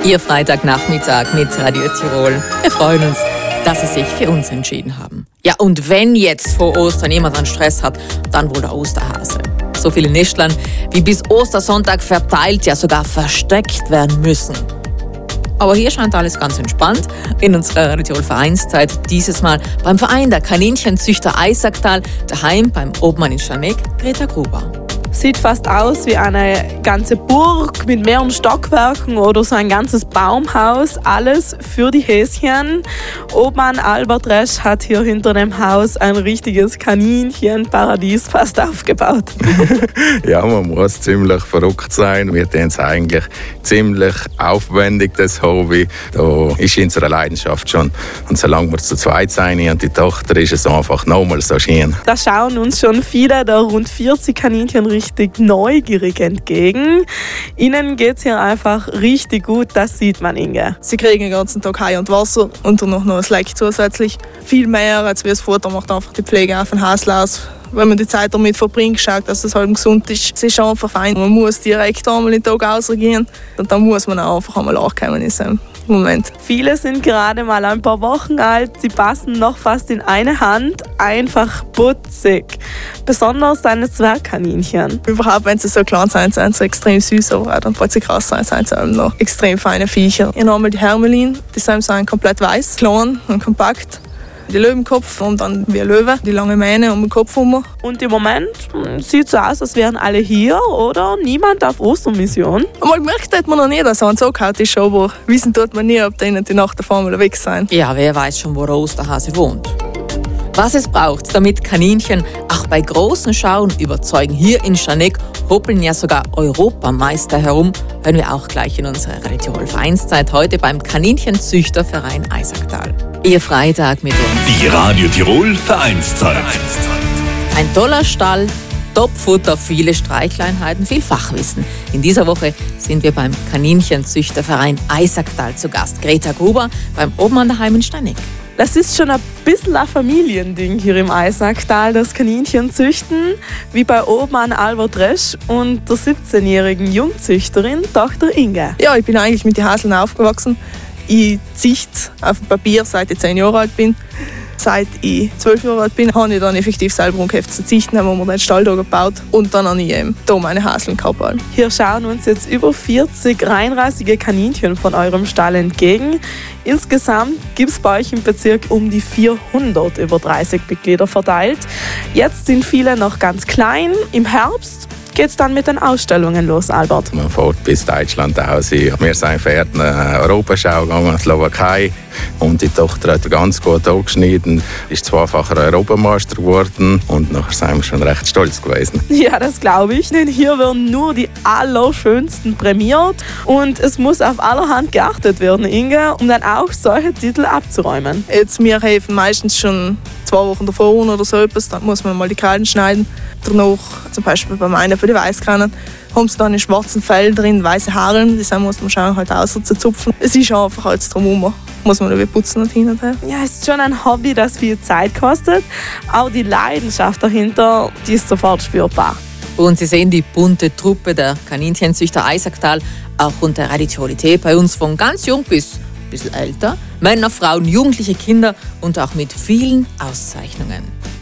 Ihr Freitagnachmittag mit Radio Tirol. Wir freuen uns, dass Sie sich für uns entschieden haben. Ja, und wenn jetzt vor Ostern jemand einen Stress hat, dann wohl der Osterhase. So viele Nestlein wie bis Ostersonntag verteilt, ja sogar versteckt werden müssen. Aber hier scheint alles ganz entspannt in unserer Radio Tirol Vereinszeit. Dieses Mal beim Verein der Kaninchenzüchter Eisacktal, daheim beim Obmann in Scharneck, Greta Gruber. Sieht fast aus wie eine ganze Burg mit mehreren Stockwerken oder so ein ganzes Baumhaus. Alles für die Häschen. Obmann Albert Resch hat hier hinter dem Haus ein richtiges Kaninchenparadies fast aufgebaut. Ja, man muss ziemlich verrückt sein. Wir tun es eigentlich ziemlich aufwendig, das Hobby. Da ist unsere Leidenschaft schon. Und solange wir zu zweit sind und die Tochter, ist es einfach nochmal so schön. Da schauen uns schon viele der rund 40 Kaninchen richtig neugierig entgegen. Ihnen geht es hier einfach richtig gut, das sieht man, Inge. Sie kriegen den ganzen Tag Heu und Wasser und dann noch ein Leck zusätzlich. Viel mehr als wie das Futter macht einfach die Pflege auf den Hasel aus. Wenn man die Zeit damit verbringt, schaut, dass es halt gesund ist. Es ist einfach fein. Man muss direkt einmal den Tag rausgehen und dann muss man auch einfach einmal ankommen in diesem Moment. Viele sind gerade mal ein paar Wochen alt. Sie passen noch fast in eine Hand. Einfach putzig. Besonders deine Zwergkaninchen. Überhaupt, wenn sie so klein sind, sind sie extrem süß, aber auch dann, falls sie krass sind, sind sie eben noch extrem feine Viecher. Ich habe einmal die Hermelin, die sind komplett weiß, klein und kompakt. Die Löwenkopf und dann wie ein Löwe, die lange Mähne um den Kopf herum. Und im Moment sieht es so aus, als wären alle hier oder niemand auf Ostermission. Einmal gemerkt hat man noch nie, dass er ein Sockhaut ist, aber wissen tut man nie, ob die die Nacht davor mal weg sind. Ja, wer weiß schon, wo der Osterhase wohnt. Was es braucht, damit Kaninchen auch bei großen Schauen überzeugen. Hier in Scharneck hoppeln ja sogar Europameister herum. Hören wir auch gleich in unserer Radio Tirol Vereinszeit heute beim Kaninchenzüchterverein Eisacktal. Ihr Freitag mit uns. Die Radio Tirol Vereinszeit. Ein toller Stall, Topfutter, viele Streichleinheiten, viel Fachwissen. In dieser Woche sind wir beim Kaninchenzüchterverein Eisacktal zu Gast. Greta Gruber beim Obmann daheim in Scharneck. Das ist schon ein bisschen ein Familiending hier im Eisacktal, das Kaninchenzüchten, wie bei Obmann Albert Resch und der 17-jährigen Jungzüchterin Tochter Inge. Ja, ich bin eigentlich mit den Haseln aufgewachsen. Ich züchte auf dem Papier, seit ich 10 Jahre alt bin. Seit ich 12 Jahre alt bin, habe ich dann effektiv selber angefangen zu züchten, haben wir den Stall da gebaut und dann habe ich da meine Haseln gehabt. Hier schauen uns jetzt über 40 reinrassige Kaninchen von eurem Stall entgegen. Insgesamt gibt es bei euch im Bezirk um die 400 über 30 Mitglieder verteilt. Jetzt sind viele noch ganz klein. Im Herbst geht es dann mit den Ausstellungen los, Albert? Man fährt bis Deutschland aus. Wir sind fährt eine Europaschau gegangen, Slowakei. Und die Tochter hat ganz gut angeschnitten, ist zweifacher Europameister geworden und nachher sind wir schon recht stolz gewesen. Ja, das glaube ich, denn hier werden nur die Allerschönsten prämiert und es muss auf allerhand geachtet werden, Inge, um dann auch solche Titel abzuräumen. Jetzt, wir helfen meistens schon 2 Wochen davor oder so etwas, dann muss man mal die Krallen schneiden. Danach, zum Beispiel bei meinen für die Weißkranen, haben sie dann in schwarzen Fell drin, weiße Haare, das muss man schauen, halt auszuzupfen. Es ist einfach alles drumherum. Muss man wieder putzen und hin und her. Ja, es ist schon ein Hobby, das viel Zeit kostet. Auch die Leidenschaft dahinter, die ist sofort spürbar. Und Sie sehen die bunte Truppe der Kaninchenzüchter Eisacktal auch unter Radioqualität bei uns von ganz jung bis ein bisschen älter. Männer, Frauen, jugendliche Kinder und auch mit vielen Auszeichnungen.